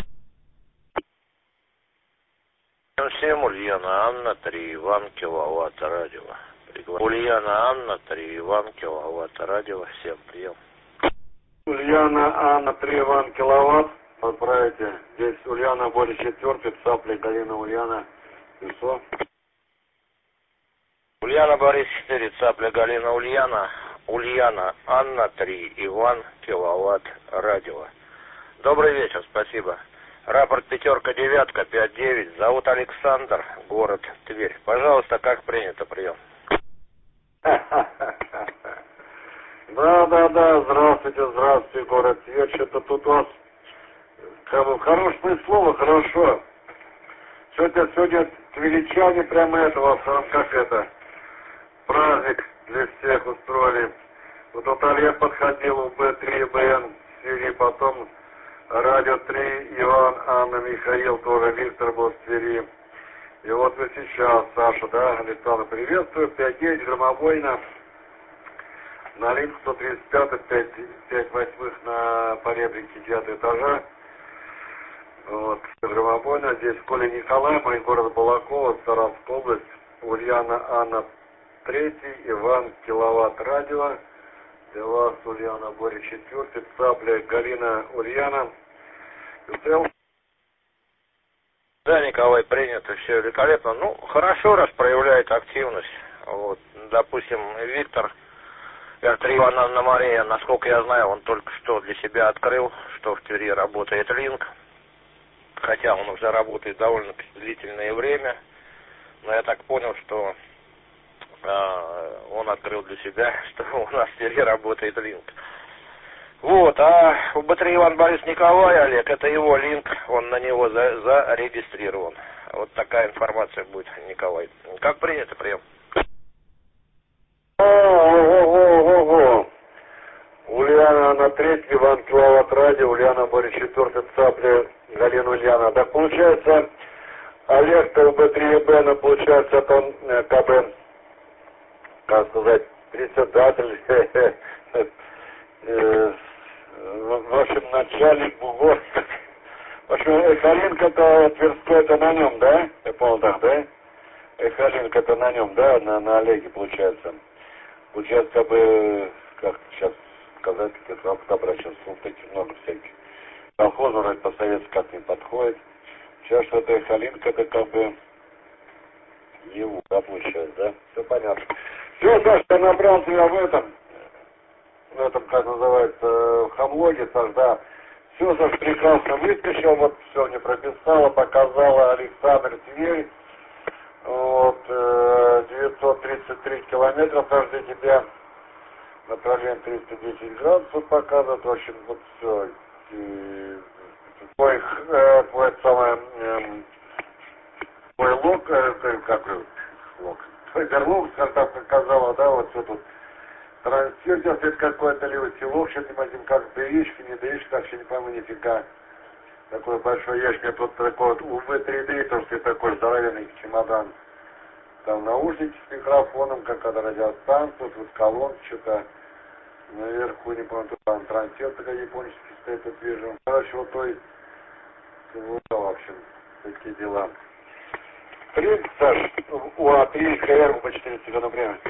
Всем Ульяна Анна, три Иван, киловатт, радио. Ульяна Анна, три Иван, киловатт, радио, всем прием. Ульяна Анна, три Иван, киловатт, отправите. Здесь Ульяна, Борис четыре, Цапля, Галина Ульяна, КЮСО. Ульяна, Борис четыре, Цапля, Галина Ульяна, Ульяна Анна, три Иван, киловатт, радио. Добрый вечер, спасибо. Рапорт пятерка, девятка, пять девять. Зовут Александр, город Тверь. Пожалуйста, как принято, прием. Да, да, да, здравствуйте, здравствуйте, город Тверь. Что-то тут у вас, как бы, хорошее слово, хорошо. Сегодня, сегодня тверичане прямо этого, как это, праздник для всех устроили. Вот, вот Олег подходил в Б три, БН, Свири, потом Радио три, Иван, Анна, Михаил, тоже Виктор был в Твери. И вот вы сейчас, Саша, да, Александр, приветствую, пять девять, громобойно, на линк сто тридцать пять, пять восьмых на поребрике девятого этажа. Вот, громобойно, здесь Коля Николай, мой город Балакова, Саратовская область, Ульяна Анна, третий, Иван, киловатт, радио. Для вас Ульяна, Борис четыре, Цапля, Галина Ульяна. Да, Николай, принято, все великолепно. Ну, хорошо, раз проявляет активность. Вот, допустим, Виктор, эр три Иван Анна Мария, насколько я знаю, он только что для себя открыл, что в Твери работает линк. Хотя он уже работает довольно длительное время. Но я так понял, что он открыл для себя, что у нас в Твери работает линк. Вот, а у Б три Иван Борис Николай, Олег, это его линк, он на него за, зарегистрирован. Вот такая информация будет, Николай. Как принято, прием? Ого-го-го-го. Ульяна на третий, Иван, киловатт, радио, Ульяна, Борис четыре, Цапля, Галина Ульяна. Так получается, Олег-то в Б три Б, получается, это он как бы, как сказать, председатель, в общем, начальник бугор. В общем, Эхалинка-то Тверской-то на нем, да? Я понял так, да? Эхалинка-то на нем, да? На, на Олеге, получается. Получается, как бы, как сейчас сказать, как это обращаться, вот таких много всяких. Колхозу вроде по-советски как не подходит. Сейчас что-то Эхалинка-то как бы его, да, получается, да? Все понятно. Все, Саш, я набрал тебя в этом, в этом, как называется, в Хамлоге, Саш, да. Все, Саш, прекрасно выпишел, вот все мне прописала, показала Александр Тверь. Вот, э, девятьсот тридцать три километра, Саш, для тебя. Направление триста десять градусов показывает, в общем, вот все. И твой, э, твой самый, э, твой лог, э, как лог, твой берлог, когда показала, да, вот все тут. Трансфер, это какой-то ли усилок, что-то этим как даишки, не даишки, вообще не пойму нифига. Такой большой ящик, мне тут такой вот у вэ три дэ, то что такой здоровенный чемодан. Там наушники с микрофоном, какая-то радиостанция, тут колонки, что-то наверху, не помню, тут там трансфер такой японский стоит, тут вижу. Короче, вот той, вот, в общем, такие дела. Принцип, Саш, у А три КР по четырнадцать году время.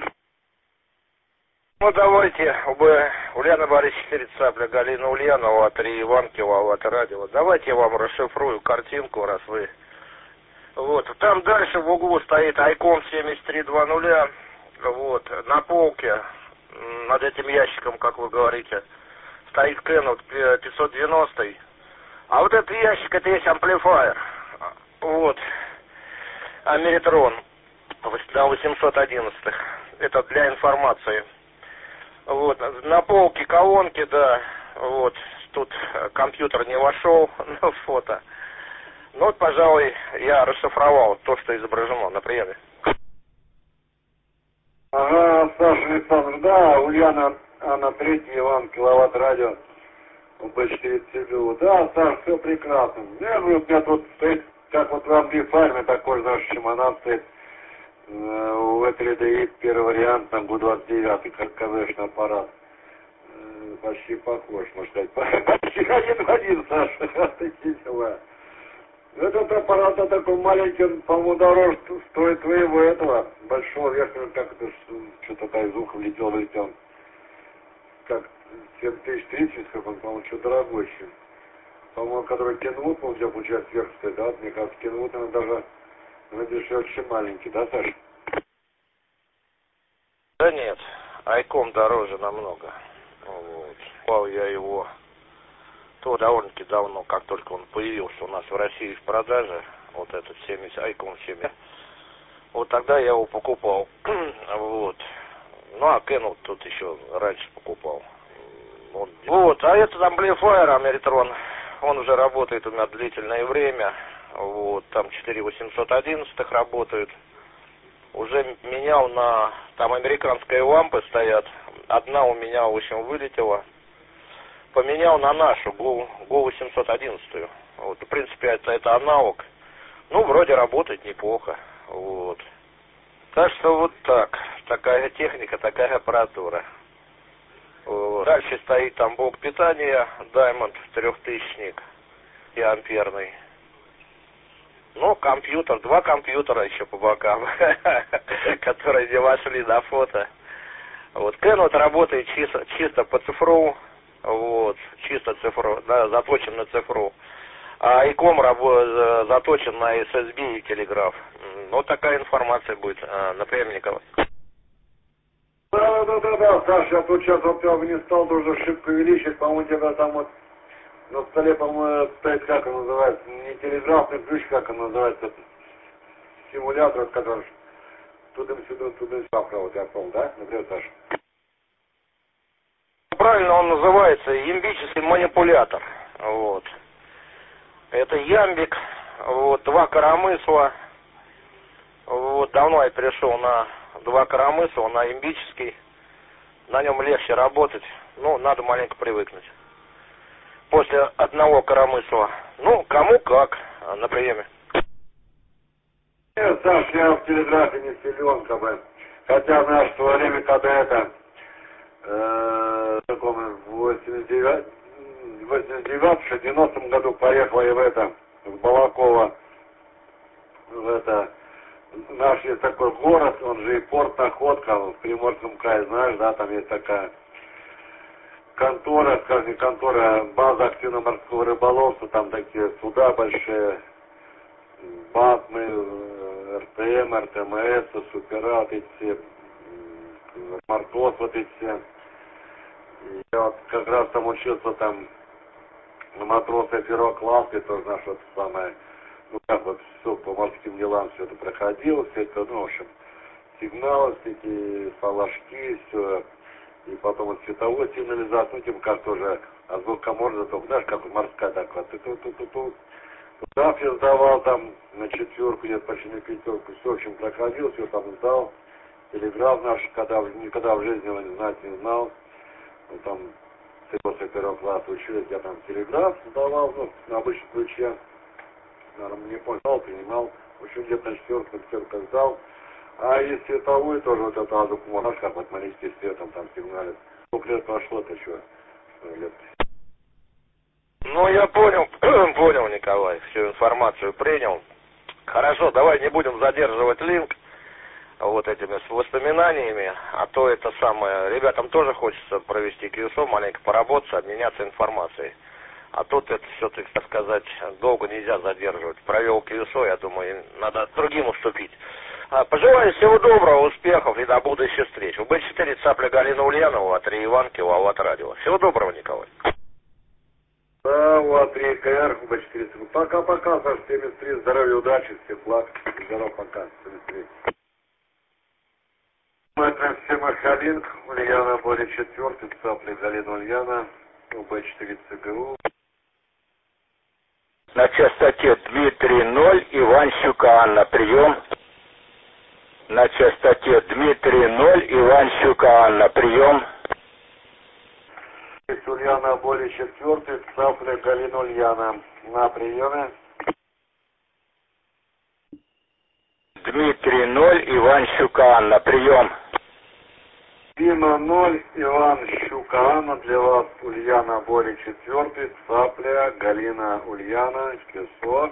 Ну давайте, Б, Ульяна Борис четыре Цапля, Галина Ульянова, А три Иванкива, А радио. Давайте я вам расшифрую картинку, раз вы... Вот, там дальше в углу стоит Айкон семьдесят три двадцать. Вот, на полке, над этим ящиком, как вы говорите, стоит Canon пятьсот девяносто. А вот этот ящик, это есть амплифайер. Вот, Америтрон на восемьсот одиннадцать. Это для информации. Вот, на полке колонки, да, вот, тут компьютер не вошел на фото. Ну вот, пожалуй, я расшифровал то, что изображено на приеме. Ага, Саша Александр, да, Ульяна, Анна третья, Иван, киловатт радио, Б четыре цэ гэ у. Да, Саша, все прекрасно. Я говорю, у меня тут стоит, как вот в амплифайере, такой наш чемодан стоит. У вэ три дэ первый вариант, там Гу двадцать девять, как КВшный аппарат. Почти похож, можно сказать. Почти один в один, Саша. Такие дела. Этот аппарат такой маленький, он, по-моему, дороже стоит твоего этого большого верхнего, как это, что-то там из уха влетел, влетел. Как семь тысяч тридцать, как он, по-моему, что дорогой еще. По-моему, который Kenwood, он у тебя получается сверху стоит, да? Мне кажется, Kenwood, он даже на дешевле, чем маленький, да, Саша? Да нет, Айкон дороже намного. Вот. Покупал я его то довольно-таки давно, как только он появился у нас в России в продаже, вот этот семьдесят, Айкон семьдесят. Вот тогда я его покупал. Вот. Ну а Canon тут еще раньше покупал. Вот. Вот, а этот амплифайер Америтрон, он уже работает у меня длительное время. Вот, там четыре восемьсот одиннадцать работают. Уже менял на... Там американские лампы стоят. Одна у меня, в общем, вылетела. Поменял на нашу, Гу восемьсот одиннадцать. Вот, в принципе, это, это аналог. Ну, вроде работает неплохо. Вот. Так что вот так. Такая техника, такая аппаратура. Вот. Дальше стоит там блок питания, Diamond трехтысячник и амперный. Ну, компьютер, два компьютера еще по бокам, которые не вошли на фото. Вот, Canon работает чисто, чисто по цифру, вот, чисто цифру, да, заточен на цифру. А Айком заточен на эс эс би и телеграф. Вот такая информация будет, например, Николай. Да, да, да, да, Саша, я тут сейчас вот я бы не стал тоже ошибку увеличить, по-моему, у тебя там вот на столе, по-моему, стоит, как он называется, не телеграфный ключ, как он называется, симулятор, который туда-сюда, туда-сюда, вот я помню, да, например, Саша? Правильно он называется, ямбический манипулятор, вот. Это ямбик, вот, два коромысла, вот, давно я перешел на два коромысла, на ямбический, на нем легче работать, ну, надо маленько привыкнуть. После одного коромысла, ну, кому как, на приеме. Нет, Саш, я в телеграфе не силен, как бы, хотя, знаешь, в то время, когда это, э, в таком восемьдесят девятом, девяностом году поехал я в это, в Балаково, в это, наш есть такой город, он же и порт Находка, в Приморском крае, знаешь, да, там есть такая контора, скажем, не контора, база активно-морского рыболовства, там такие суда большие, БАТМы, эр тэ эм, эр тэ эм эс, Супера, вот эти все, Мартос, вот эти все. И я вот как раз там учился там на матросы первого класса, тоже наше вот самое, ну как вот все по морским делам все это проходило, все это, ну в общем, сигналы, все эти флажки, все, и потом вот световой сигнализация, ну типа как тоже азбука Морзе, только знаешь, как вот морская такая, ты тут тут тут тут штраф я сдавал там на четверку, нет, почти на пятерку, все, в общем, проходил, все там сдал, телеграф наш, когда, никогда в жизни его не знать не знал, ну там, после первого класса учились, я там телеграф сдавал, ну, на обычном ключе, наверное, не понял, принимал, в общем, где-то на четверку, пятерку сдал, а и световой тоже вот это азбуку Морзе, как вот маленький светом там сигналит, сколько лет прошло-то, что, лет. Ну, я понял, понял, Николай, всю информацию принял. Хорошо, давай не будем задерживать линк вот этими воспоминаниями, а то это самое, ребятам тоже хочется провести КЮСО, маленько поработать, обменяться информацией. А тут это все-таки, так сказать, долго нельзя задерживать. Провел КЮСО, я думаю, надо другим уступить. Пожелаю всего доброго, успехов и до будущих встреч. У Бэ четыре Цапля Галина Ульянова, а три Иванки, Лават Радио. Всего доброго, Николай. Да, вот, три КР, Бэ четыре. Пока-пока, Саш, семьдесят три, здоровья, удачи, всех благ. Здорово, пока, семьдесят три. Это Сема Халинг, Ульяна, более четвертый, Цапля Галина Ульяна, Бэ четыре ЦГУ. На частоте Дмитрий ноль, Иванщука Анна, прием. На частоте Дмитрий ноль, Иванщука Анна, прием. Ульяна, более четвертый, Цапля Галина Ульяна, на приеме. Дмитрий ноль, Иванщука Анна, прием. Дима ноль, Иван Щука Анна, для вас Ульяна, более четвертый, Цапля Галина Ульяна, КЮСО.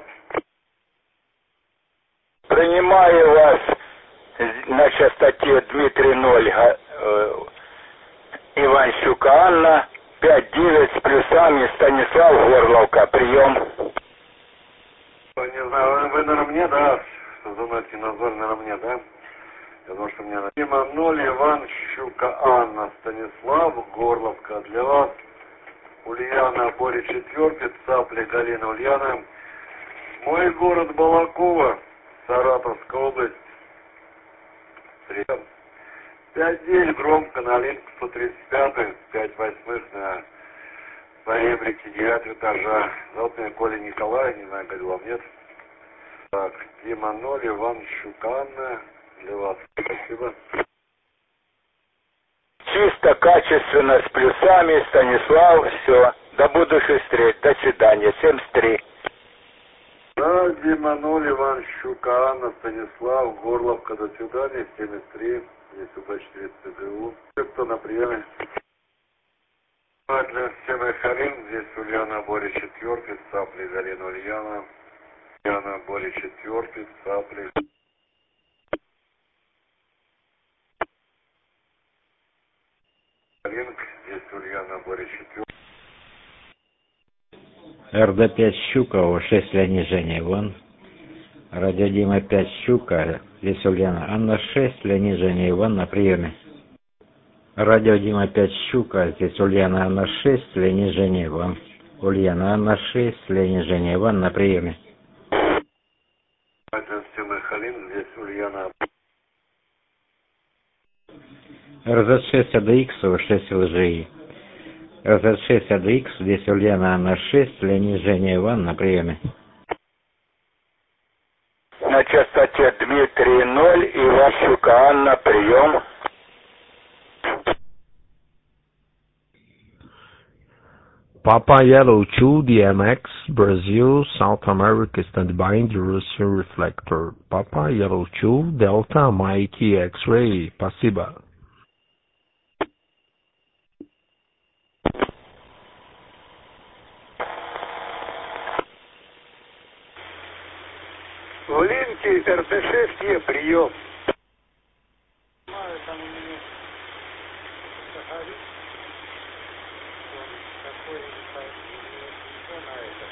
Принимаю вас на частоте Дмитрий ноль, э, Иванщука Анна, пять девять с плюсами, Станислав Горловка, прием. Не знаю, вы, наверное, мне, да? Заносите назвали, наверное, мне, да? Я думаю, что мне... Дима ноль, Иван Щука Анна, Станислав Горловка, для вас Ульяна, более четвертый, Цапля Галина Ульяна. Мой город Балакова, Саратовская область. Прием. пять девять, громко на линку сто тридцать пять, пять восьмых на поребрике девятого этажа. Зовут меня Коля Николай, не знаю, как вам нет. Так, Дима ноль, Иван Щука Анна, для вас. Спасибо. Чисто, качественно, с плюсами, Станислав, все. До будущих встреч, до свидания, семьдесят три. Да, Дима ноль, Иван Щука Анна, Станислав Горловка, до свидания, семьдесят три. Здесь у Бэ четыре ЦГУ. Кто на приеме? Для Сема Халин, здесь Ульяна, более четвертый, Цапля Галина Ульяна. Ульяна, более четвертый, Цапля. Халин, здесь Ульяна, более четвертый. эр дэ пять Щукова, шесть Леонид Женя Иван. Радио Дима пять Щука, здесь Ульяна Анна шесть, Леонид Женя Иван на приеме. Радио Дима пять Щука, здесь Ульяна Анна шесть, Леонид Женя Иван. Ульяна Анна шесть, Леонид Женя Иван на приеме. Радио Сема Халин, здесь Ульяна. эр зет шесть а дэ икс, шесть эл жэ и. эр зет шесть а дэ икс, здесь Ульяна Анна шесть, Леонид Женя Иван на приеме. На частоте Дмитрий ноль, Иванщука Анна, прием. Papa Yellow two D M X, Brazil, South America, stand by in the Russian reflector. Papa Yellow two, Delta Mike X-ray, спасибо. В линке эр тэ шесть Е, прием. Там у меня Сахарин, он такой на это.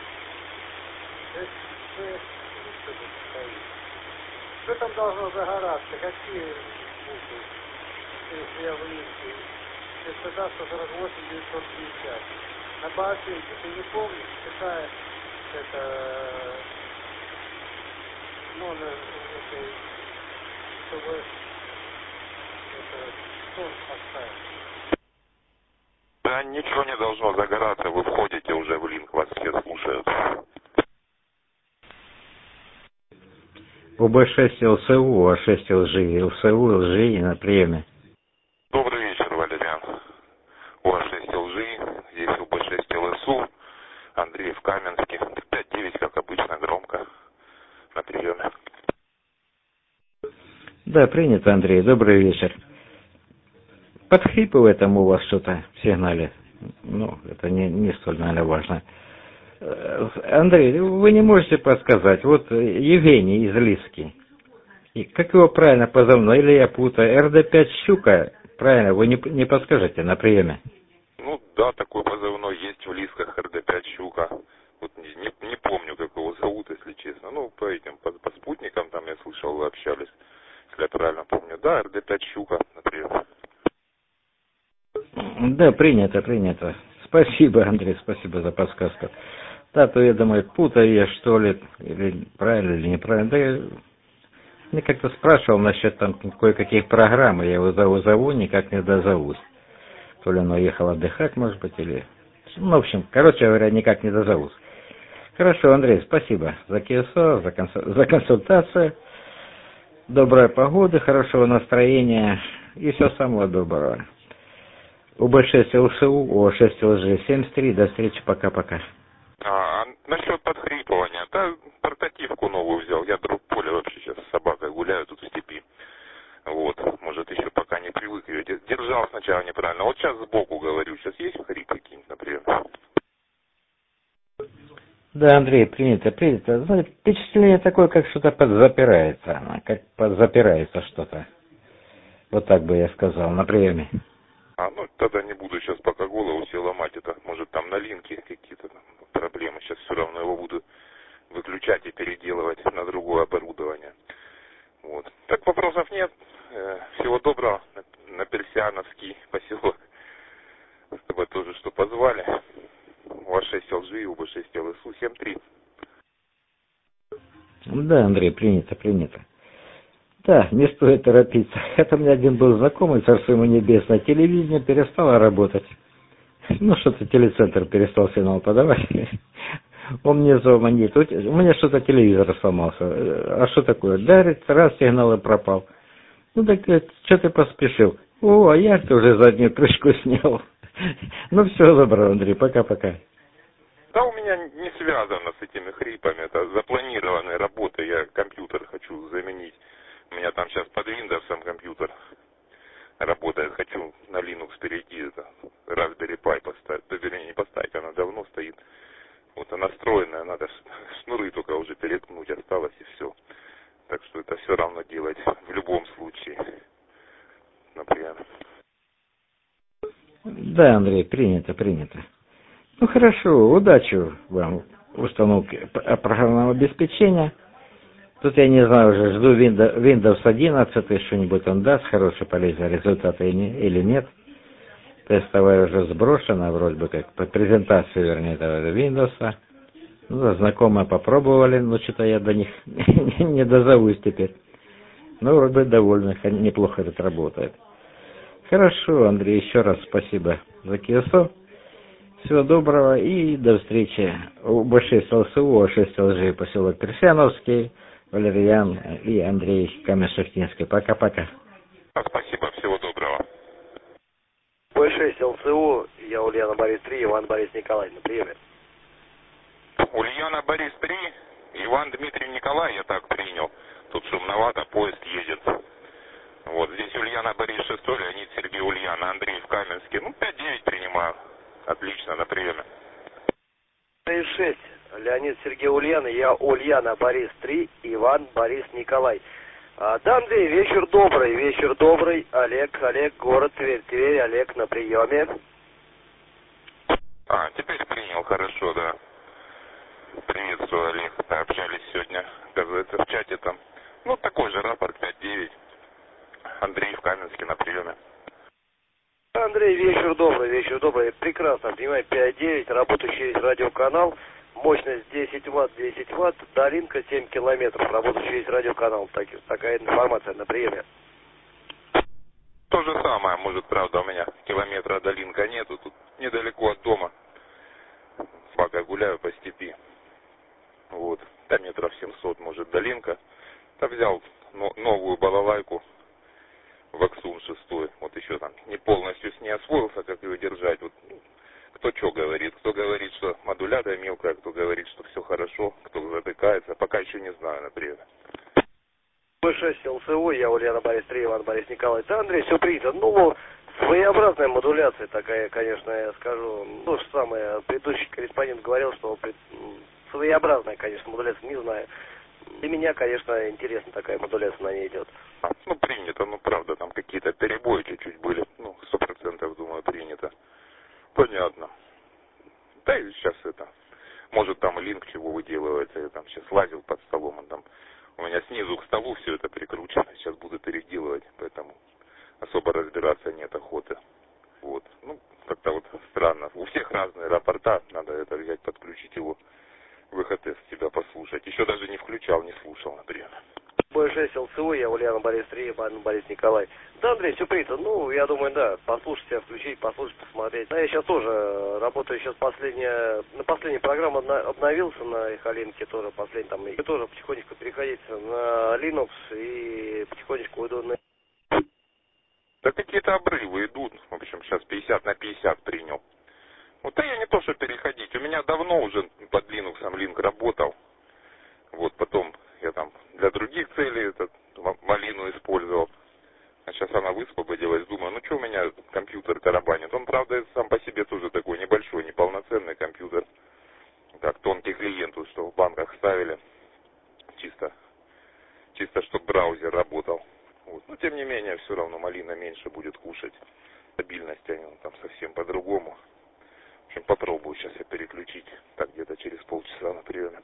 Что там должно загораться? Какие буквы? Если я в линке? Частота сто сорок восемь девятьсот пятьдесят. на Баатинке, ты не помнишь, какая это номер этой, чтобы это сон поставить. Да ничего не должно загораться, вы входите уже в линк, вас все слушают. У Б шесть ЛСУ, У А шесть ЛЖИ, ЛСУ, ЛЖИ на приеме. Добрый вечер, Валериан. У А шесть ЛЖИ, здесь У Б шесть ЛСУ, Андрей в Каменске. пять девять, как обычно, громко, на приеме. Да, принято, Андрей, добрый вечер. Подхрипывает там у вас что-то в сигнале. Ну, это не, не столь, наверное, важно. Андрей, вы не можете подсказать, вот Евгений из Лиски, и как его правильно позывной, или я путаю, Эр Дэ пять «Щука», правильно, вы не, не подскажете на приеме? Ну да, такой позывной есть в Лисках, Эр Дэ пять «Щука». Вот не, не, не помню, как его зовут, если честно. Ну, по этим, по, по спутникам там я слышал, вы общались, если я правильно помню. Да, Эр Дэ пять «Щука», например. Да, принято, принято. Спасибо, Андрей, спасибо за подсказку. Да, то я думаю, путаю я, что ли, или правильно, или неправильно. Да я, я как-то спрашивал насчет там кое-каких программ, я его зову, зову, никак не дозовусь. То ли он уехал отдыхать, может быть, или... Ну, в общем, короче говоря, никак не дозовусь. Хорошо, Андрей, спасибо за КСО, за, консу... за консультацию. Доброй погоды, хорошего настроения и всего самого доброго. У Б шесть ЛСУ, У А шесть ЛЖ семьдесят три. До встречи, пока-пока. А, насчет подхрипывания, да, портативку новую взял. Я друг Поля вообще сейчас с собакой гуляю тут в степи. Вот, может еще пока не привык ее. Держал сначала неправильно. Вот сейчас сбоку говорю, сейчас есть хрип какие-нибудь, например? Да, Андрей, принято, принято. Знаете, впечатление такое, как что-то подзапирается. Как подзапирается что-то. Вот так бы я сказал, на приеме. А, ну, тогда не буду сейчас пока голову себе ломать. Это, может, там на линке какие-то там проблемы. Сейчас все равно его буду выключать и переделывать на другое оборудование. Вот. Так вопросов нет. Всего доброго. На Персиановский поселок. Чтобы тоже что позвали. У А шесть ЛЖИ, У Б шесть ЛСУ, семь три. Да, Андрей, принято, принято. Да, не стоит торопиться. Это у меня один был знакомый, царство ему небесное, телевидение перестало работать. Ну, что-то телецентр перестал сигнал подавать. Он мне звонит. У меня что-то телевизор сломался. А что такое? Дарит, раз сигнал и пропал. Ну, так что ты поспешил? О, а я ты уже заднюю крышку снял. Ну, все, добро, Андрей, пока-пока. Да, у меня не связано с этими хрипами. Это запланированная работа. Я компьютер хочу заменить. У меня там сейчас под Windows компьютер работает. Хочу на Linux перейти. Это Raspberry Pi поставить. Да, вернее, не поставить, она давно стоит. Вот она настроенная, надо шнуры только уже переткнуть осталось и все. Так что это все равно делать в любом случае. Например. Да, Андрей, принято, принято. Ну хорошо, удачи вам в установке программного обеспечения. Тут я не знаю, уже жду Windows одиннадцать, что-нибудь он даст, хорошие полезные результаты или нет. Тестовая уже сброшена, вроде бы как, по презентации, вернее, этого Windows. Ну, знакомые попробовали, но что-то я до них не дозовусь теперь. Ну, вроде бы довольны, неплохо это работает. Хорошо, Андрей, еще раз спасибо за КСО. Всего доброго и до встречи. У Б шесть ЛСУ, У А шесть ЛЖ, поселок Персиановский, Валерьян и Андрей Камень-Шахтинский. Пока-пока. Спасибо, всего доброго. Б шесть ЛСУ, я Ульяна Борис три, Иван Борис Николай, на приеме. Ульяна Борис три, Иван Дмитрий Николай, я так принял. Тут шумновато, поезд едет. Вот, здесь Ульяна Борис шесть, Леонид Сергей Ульяна, Андрей в Каменске. Ну, пять девять принимаю. Отлично, на приеме. Борис шесть, Леонид Сергей Ульяна, я Ульяна Борис три, Иван Борис Николай. А, да, Андрей, вечер добрый, вечер добрый. Олег, Олег, город Тверь, Тверь, Олег на приеме. А, теперь принял, хорошо, да. Приветствую, Олег. Да, общались сегодня, оказывается, в чате там. Ну, такой же рапорт пять девять. Андрей в Каменске на приеме. А, Да, Андрей, вечер добрый, вечер добрый. Прекрасно, понимаю, пять девять, работающий через радиоканал. Мощность десять ватт, десять ватт, долинка семь километров, работающий через радиоканал. Так, такая информация на приеме. То же самое, может, правда, у меня километра долинка нету, тут недалеко от дома. Пока гуляю по степи. Вот, до метров семьсот, может, долинка. Да взял но, новую балалайку Ваксун шестой. Вот еще там не полностью с ней освоился, как ее держать. Вот, кто что говорит. Кто говорит, что модуляция мелкая, кто говорит, что все хорошо, кто затыкается. Пока еще не знаю, например. бэ шесть эл цэ о, я Ульяна Борис три, Иван Борис Николаевич. Да, Андрей, все принято. Ну, своеобразная модуляция такая, конечно, я скажу. То же самое, предыдущий корреспондент говорил, что пред... своеобразная, конечно, модуляция, не знаю. Для меня, конечно, интересно, такая модуляция на ней идет. Ну, принято, ну, правда, там какие-то перебои чуть-чуть были. Ну, сто процентов, думаю, принято. Понятно. Да и сейчас это... Может, там линк чего выделывается. Я там сейчас лазил под столом, он там... У меня снизу к столу все это прикручено. Сейчас буду переделывать, поэтому особо разбираться нет охоты. Вот. Ну, как-то вот странно. У всех разные рапорта. Надо это взять, подключить его. Выход из себя послушать. Еще даже не включал, не слушал, например. бэ шесть эл цэ о, я Ульяна Борис три, Иван Борис Николаевич. Да, Андрей, все принято. Ну, я думаю, да, послушать себя, включить, послушать, посмотреть. Да, я сейчас тоже работаю, сейчас последняя, на последней программе обновился на Эхолинке, тоже последний там, и тоже потихонечку переходить на Linux и потихонечку уйду на... Да какие-то обрывы идут. В общем, сейчас пятьдесят на пятьдесят принял. Вот, да я не то, что переходить. У меня давно уже под Linux линк работал. Вот, потом я там для других целей этот малину использовал. А сейчас она высвободилась. Думаю, ну что у меня компьютер тарабанит. Он, правда, сам по себе тоже такой небольшой, неполноценный компьютер. Как тонкий клиент, вот, что в банках ставили. Чисто, чисто чтобы браузер работал. Вот. Но тем не менее, все равно малина меньше будет кушать. Стабильность они там совсем по-другому. В общем, попробую сейчас я переключить. Так, где-то через полчаса на приеме.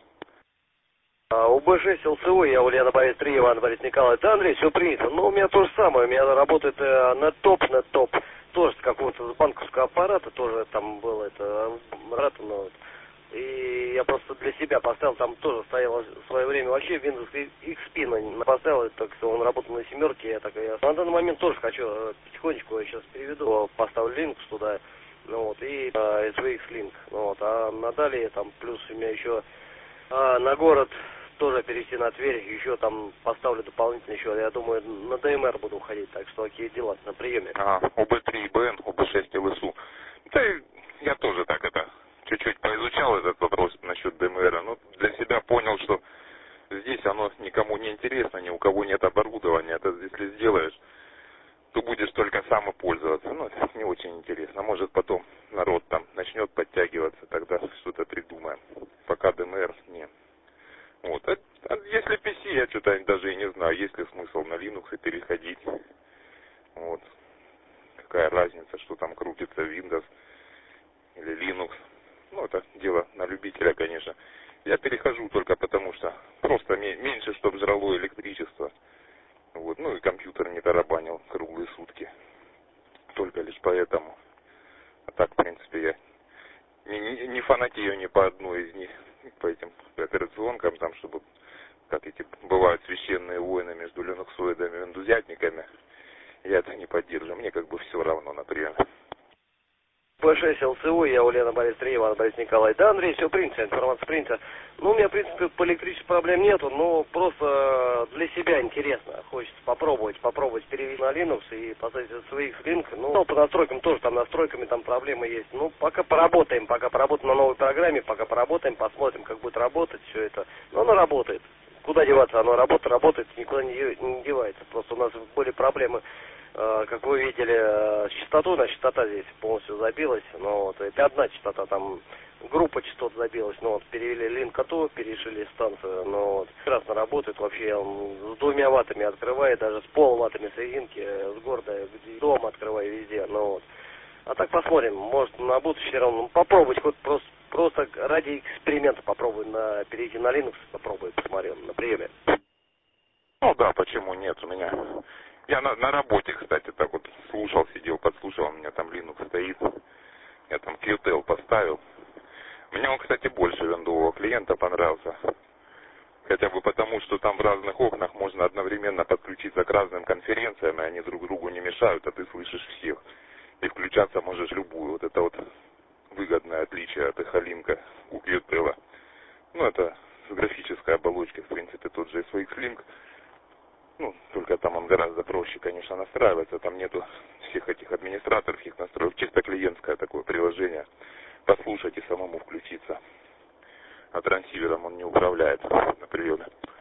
А, у бэ шесть эл цэ о, я Ульяна Борис три, Иван Борис Николаевич. Да, Андрей, все принято. Ну, у меня то же самое. У меня работает э, на топ, на топ. Тоже с какого-то банковского аппарата. Тоже там было это... Ну, и я просто для себя поставил. Там тоже стоял в свое время вообще Windows икс пи поставил. Так что он работал на семерке. Я так, я на данный момент тоже хочу потихонечку, я сейчас переведу, поставлю Linux туда. Ну вот, и а, эс ви икс Link. Ну вот, а надалее там плюс у меня еще а, на город тоже перейти на Тверь, еще там поставлю дополнительно еще, я думаю, на дэ эм эр буду уходить, так что какие дела на приеме. Ага, о бэ три и бэ эн, о бэ шесть эл эс у. Да и я тоже так это, чуть-чуть поизучал этот вопрос насчет дэ эм эр, но для себя понял, что здесь оно никому не интересно, ни у кого нет оборудования, это если сделаешь, то будешь только сам и пользоваться. Ну, это не очень интересно. Может, потом народ там начнет подтягиваться, тогда что-то придумаем. Пока дэ эм эр нет. Вот. А, а если пи си, я что-то даже и не знаю, есть ли смысл на Linux переходить. Вот. Какая разница, что там крутится Windows или Linux. Ну, это дело на любителя, конечно. Я перехожу только потому, что просто меньше, чтобы жрало электричество. Вот. Ну и компьютер не тарабанил круглые сутки. Только лишь поэтому. А так, в принципе, я не, не, не фанатею ни по одной из них, по этим операционкам, там, чтобы, как эти бывают священные войны между линуксоидами и виндузятниками. Я это не поддерживаю. Мне как бы все равно, например. бэ шесть эл цэ о, я Ульяна Борис три, Иван Борис Николаевич. Да, Андрей, все принято, информация принята. Ну, у меня, в принципе, по электричеству проблем нету, но просто для себя интересно. Хочется попробовать, попробовать перевести на Linux и поставить эс ви икс Link. Ну, по настройкам тоже, там настройками там проблемы есть. Ну, пока поработаем, пока поработаем на новой программе, пока поработаем, посмотрим, как будет работать все это. Но оно работает. Куда деваться? Оно работает, работает, никуда не девается. Просто у нас были проблемы. Как вы видели, с частотой, на частота здесь полностью забилась, но вот это одна частота, там группа частот забилась, но вот перевели линк-АТО, перешили станцию, но вот прекрасно работает, вообще он с двумя ваттами открывает, даже с полваттами соединки, с города, дома открываю везде, но вот. А так посмотрим, может на будущее равно, ну, попробовать хоть просто, просто ради эксперимента попробую на, перейти на Linux, попробую, посмотрим на приеме. Ну да, почему нет, у меня... Я на, на работе, кстати, так вот слушал, сидел, подслушал, у меня там поставил. Мне он, кстати, больше виндового клиента понравился. Хотя бы потому, что там в разных окнах можно одновременно подключиться к разным конференциям, и они друг другу не мешают, а ты слышишь всех. И включаться можешь любую. Вот это вот выгодное отличие от Эхолинка у Qtel. Ну, это с графической оболочкой, в принципе, тот же эс ви икс Link. Ну, только там он гораздо проще, конечно, настраивается. Там нету всех этих администраторских настроек. Чисто клиентское такое приложение. Послушать и самому включиться. А трансивером он не управляет на приеме.